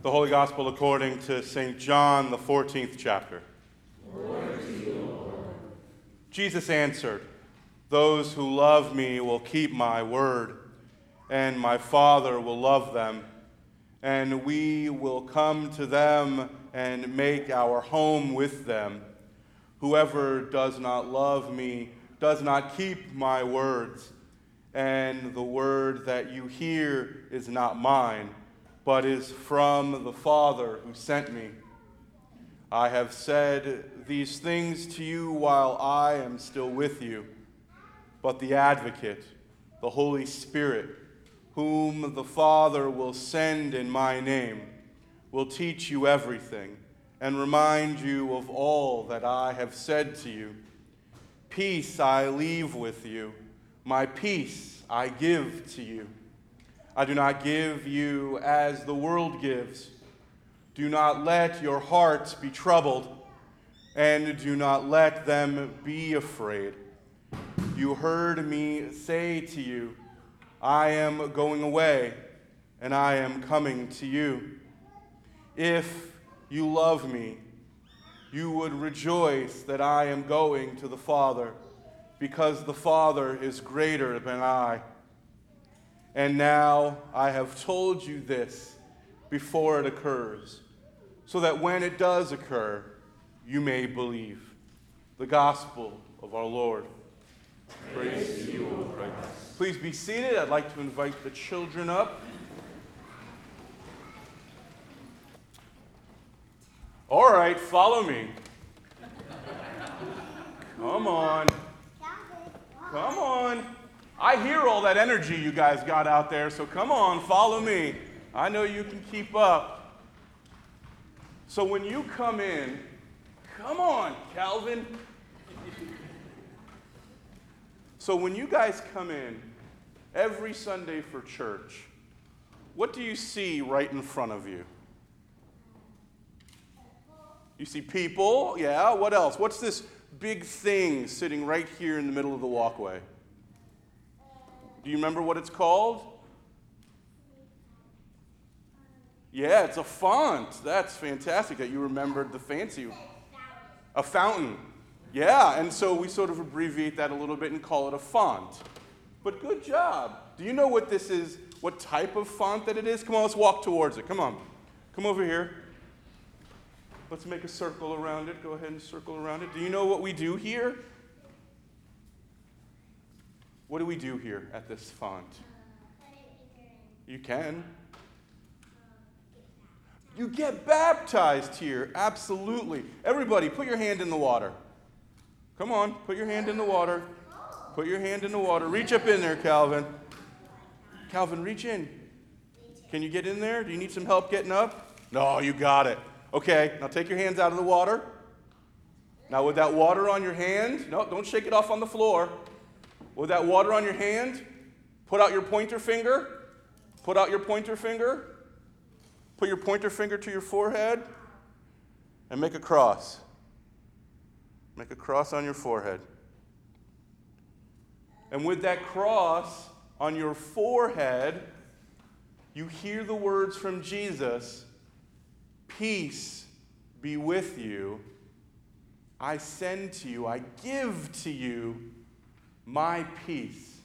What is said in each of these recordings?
The Holy Gospel according to St. John, the 14th chapter. Glory to you, Lord. Jesus answered, "Those who love me will keep my word, and my Father will love them, and we will come to them and make our home with them. Whoever does not love me does not keep my words, and the word that you hear is not mine, but is from the Father who sent me. I have said these things to you while I am still with you, but the Advocate, the Holy Spirit, whom the Father will send in my name, will teach you everything and remind you of all that I have said to you. Peace I leave with you, my peace I give to you. I do not give you as the world gives. Do not let your hearts be troubled, and do not let them be afraid. You heard me say to you, I am going away, and I am coming to you. If you love me, you would rejoice that I am going to the Father, because the Father is greater than I. And now I have told you this before it occurs, so that when it does occur, you may believe. The Gospel of our Lord. Praise to you, O Christ. Please be seated. I'd like to invite the children up. All right, follow me. Come on. Come on. I hear all that energy you guys got out there, so come on, follow me. I know you can keep up. So when you come in, come on, Calvin. So when you guys come in every Sunday for church, what do you see right in front of you? You see people, yeah, what else? What's this big thing sitting right here in the middle of the walkway? Do you remember what it's called? Yeah, it's a font. That's fantastic that you remembered the fancy. A fountain. Yeah, and so we sort of abbreviate that a little bit and call it a font. But good job. Do you know what this is, what type of font that it is? Come on, let's walk towards it. Come on. Come over here. Let's make a circle around it. Go ahead and circle around it. Do you know what we do here? What do we do here at this font? You can. You get baptized here, absolutely. Everybody, put your hand in the water. Come on, put your hand in the water. Put your hand in the water. Reach up in there, Calvin. Calvin, reach in. Can you get in there? Do you need some help getting up? No, you got it. Okay, now take your hands out of the water. Now with that water on your hand, no, don't shake it off on the floor. With that water on your hand, put out your pointer finger. Put out your pointer finger. Put your pointer finger to your forehead and make a cross. Make a cross on your forehead. And with that cross on your forehead, you hear the words from Jesus, peace be with you. I send to you, I give to you my peace.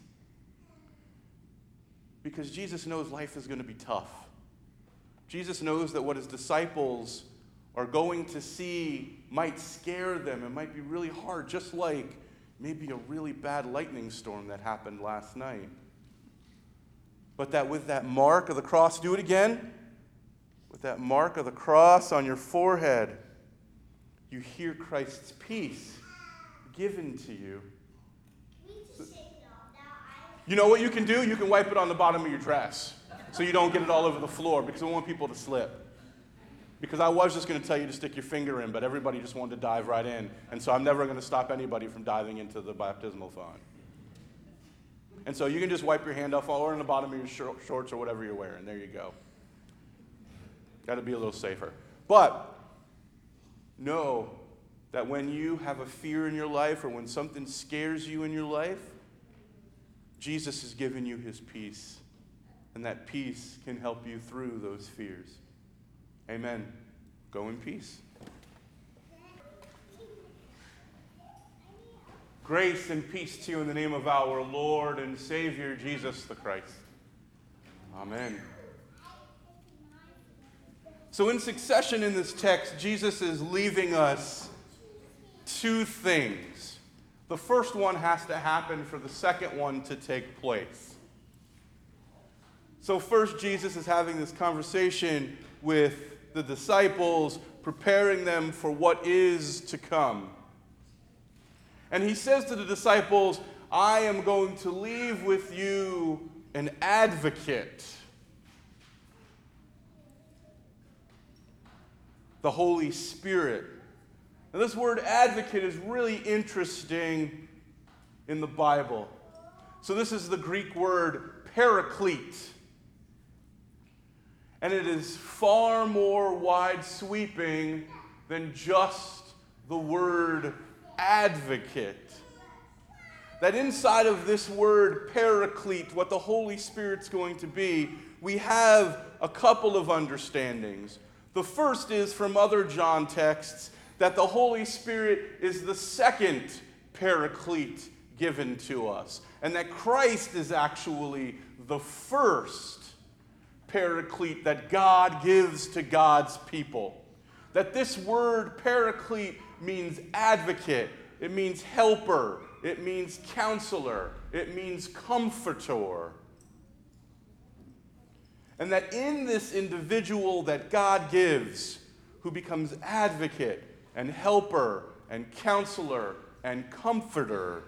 Because Jesus knows life is going to be tough. Jesus knows that what his disciples are going to see might scare them. It might be really hard, just like maybe a really bad lightning storm that happened last night. But that with that mark of the cross, do it again. With that mark of the cross on your forehead, you hear Christ's peace given to you. You know what you can do? You can wipe it on the bottom of your dress so you don't get it all over the floor, because I want people to slip. Because I was just going to tell you to stick your finger in, but everybody just wanted to dive right in. And so I'm never going to stop anybody from diving into the baptismal font. And so you can just wipe your hand off or on the bottom of your shorts or whatever you're wearing. There you go. Got to be a little safer. But know that when you have a fear in your life or when something scares you in your life, Jesus has given you his peace. And that peace can help you through those fears. Amen. Go in peace. Grace and peace to you in the name of our Lord and Savior, Jesus the Christ. Amen. So in succession in this text, Jesus is leaving us two things. The first one has to happen for the second one to take place. So first, Jesus is having this conversation with the disciples, preparing them for what is to come. And he says to the disciples, I am going to leave with you an advocate, the Holy Spirit. Now, this word advocate is really interesting in the Bible. So this is the Greek word paraclete. And it is far more wide-sweeping than just the word advocate. That inside of this word paraclete, what the Holy Spirit's going to be, we have a couple of understandings. The first is from other John texts that the Holy Spirit is the second paraclete given to us, and that Christ is actually the first paraclete that God gives to God's people. That this word paraclete means advocate, it means helper, it means counselor, it means comforter. And that in this individual that God gives, who becomes advocate and helper and counselor and comforter,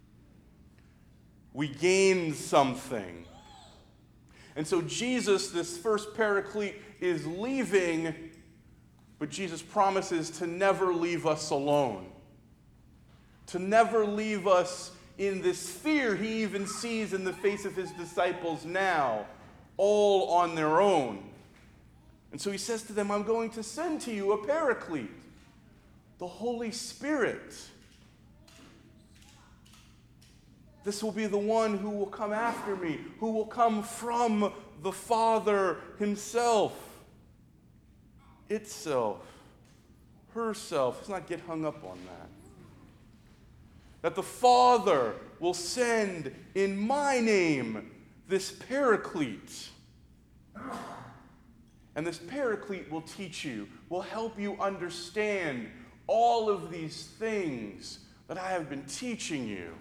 we gain something. And so Jesus, this first paraclete, is leaving, but Jesus promises to never leave us alone. To never leave us in this fear he even sees in the face of his disciples now, all on their own. And so he says to them, I'm going to send to you a paraclete, the Holy Spirit. This will be the one who will come after me, who will come from the Father himself, itself, herself. Let's not get hung up on that. That the Father will send in my name this paraclete. And this paraclete will teach you, will help you understand all of these things that I have been teaching you.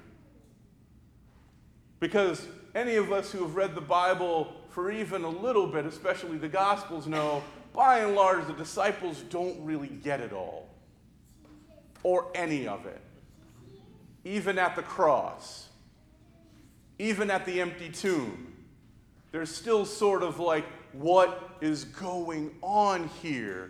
Because any of us who have read the Bible for even a little bit, especially the Gospels, know, by and large, the disciples don't really get it all. Or any of it. Even at the cross. Even at the empty tomb. There's still sort of like, what is going on here?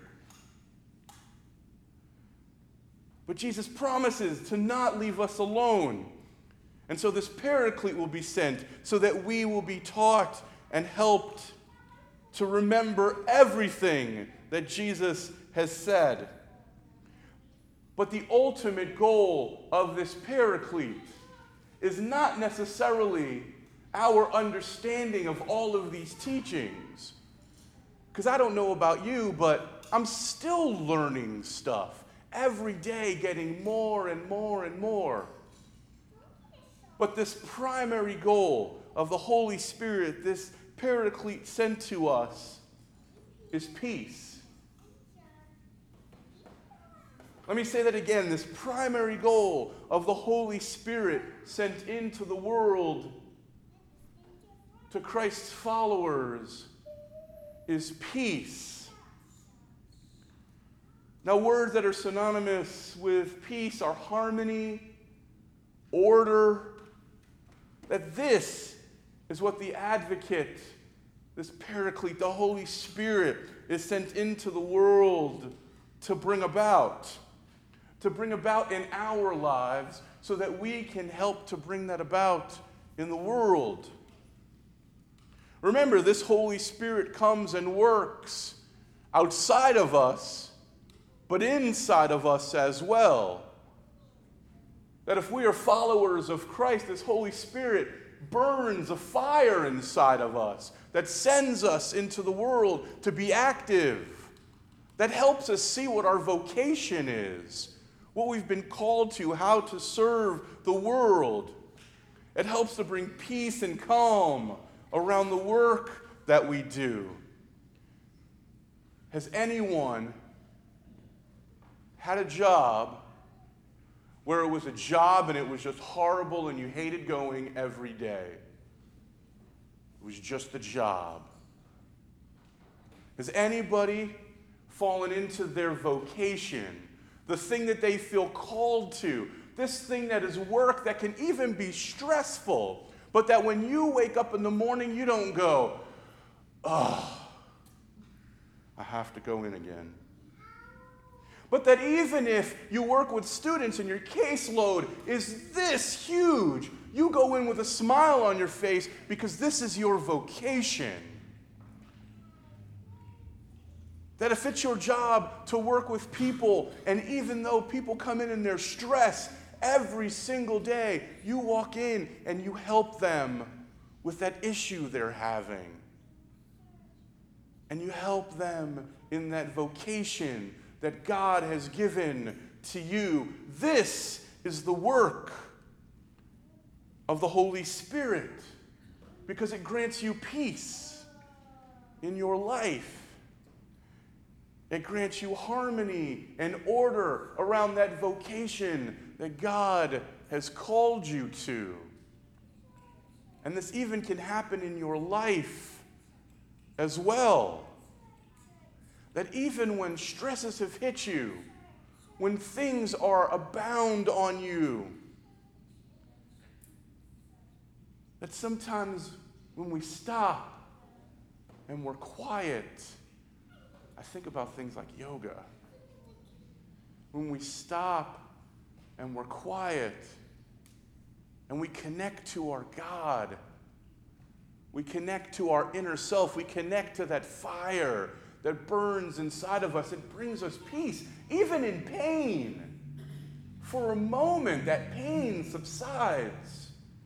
But Jesus promises to not leave us alone. And so this paraclete will be sent so that we will be taught and helped to remember everything that Jesus has said. But the ultimate goal of this paraclete is not necessarily our understanding of all of these teachings. Because I don't know about you, but I'm still learning stuff every day, getting more and more and more. But this primary goal of the Holy Spirit, this paraclete sent to us, is peace. Let me say that again. This primary goal of the Holy Spirit sent into the world to Christ's followers is peace. Now, words that are synonymous with peace are harmony, order. That this is what the advocate, this paraclete, the Holy Spirit, is sent into the world to bring about. To bring about in our lives so that we can help to bring that about in the world. Remember, this Holy Spirit comes and works outside of us, but inside of us as well. That if we are followers of Christ, this Holy Spirit burns a fire inside of us that sends us into the world to be active, that helps us see what our vocation is, what we've been called to, how to serve the world. It helps to bring peace and calm around the work that we do. Has anyone had a job where it was a job and it was just horrible and you hated going every day? It was just a job. Has anybody fallen into their vocation, the thing that they feel called to, this thing that is work that can even be stressful, but that when you wake up in the morning, you don't go, oh, I have to go in again. But that even if you work with students and your caseload is this huge, you go in with a smile on your face because this is your vocation. That if it's your job to work with people, and even though people come in and they're stressed every single day, you walk in and you help them with that issue they're having. And you help them in that vocation that God has given to you. This is the work of the Holy Spirit, because it grants you peace in your life. It grants you harmony and order around that vocation that God has called you to. And this even can happen in your life as well. That even when stresses have hit you, when things are abound on you, that sometimes when we stop and we're quiet, I think about things like yoga. When we stop and we're quiet and we connect to our God, we connect to our inner self, we connect to that fire that burns inside of us. It brings us peace, even in pain. For a moment, that pain subsides.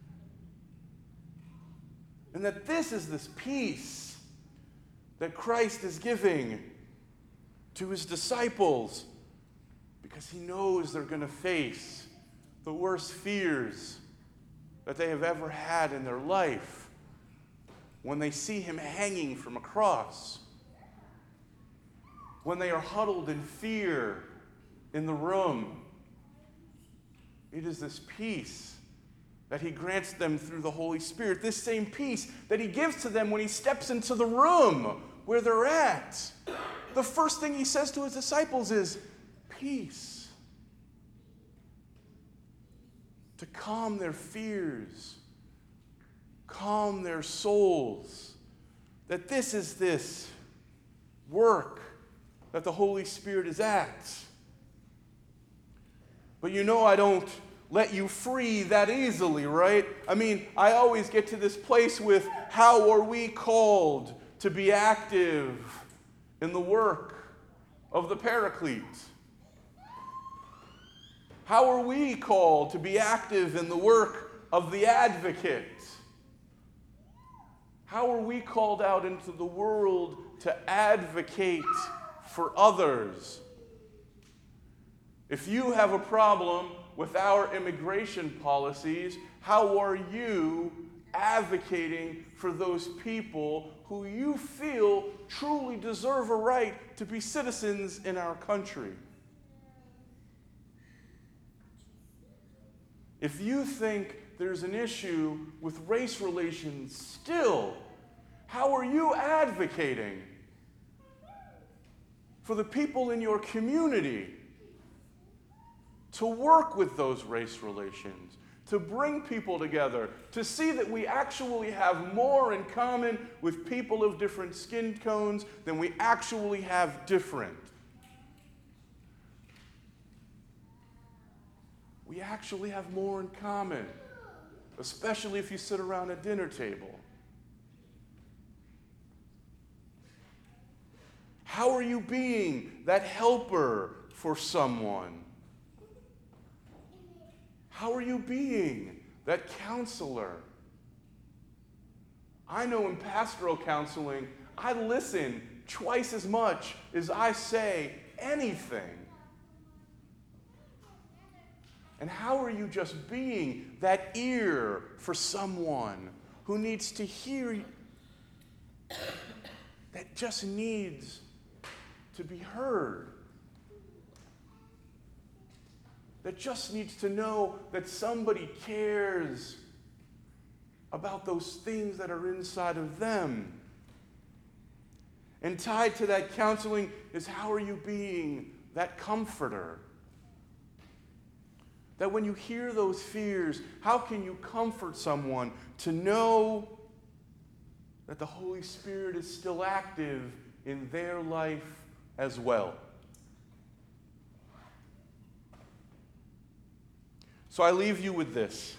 And that this is this peace that Christ is giving to his disciples, because he knows they're going to face the worst fears that they have ever had in their life when they see him hanging from a cross, when they are huddled in fear in the room. It is this peace that he grants them through the Holy Spirit, this same peace that he gives to them when he steps into the room where they're at. The first thing he says to his disciples is, peace. To calm their fears, calm their souls. That this is this work that the Holy Spirit is at. But you know I don't let you free that easily, right? I mean, I always get to this place with, how are we called to be active in the work of the Paraclete? How are we called to be active in the work of the Advocate? How are we called out into the world to advocate for others? If you have a problem with our immigration policies, how are you advocating for those people who you feel truly deserve a right to be citizens in our country? If you think there's an issue with race relations still, how are you advocating for the people in your community to work with those race relations, to bring people together, to see that we actually have more in common with people of different skin tones than we actually have different? We actually have more in common, especially if you sit around a dinner table. How are you being that helper for someone? How are you being that counselor? I know in pastoral counseling, I listen twice as much as I say anything. And how are you just being that ear for someone who needs to hear, that just needs to be heard? That just needs to know that somebody cares about those things that are inside of them. And tied to that counseling is, how are you being that comforter? That when you hear those fears, how can you comfort someone to know that the Holy Spirit is still active in their life as well? So I leave you with this: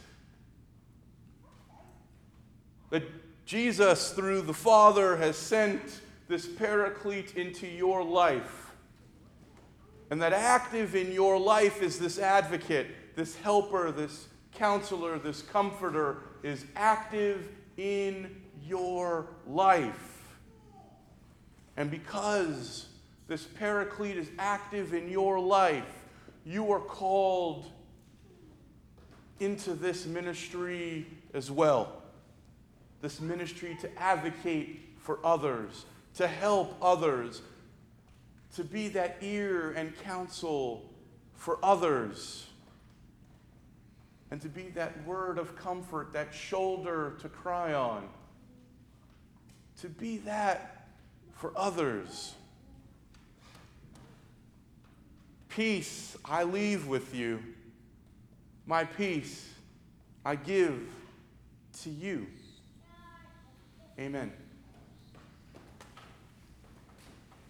that Jesus, through the Father, has sent this Paraclete into your life. And that active in your life is this advocate, this helper, this counselor, this comforter is active in your life. And because this Paraclete is active in your life, you are called into this ministry as well. This ministry to advocate for others, to help others, to be that ear and counsel for others, and to be that word of comfort, that shoulder to cry on, to be that for others. Peace I leave with you. My peace I give to you. Amen.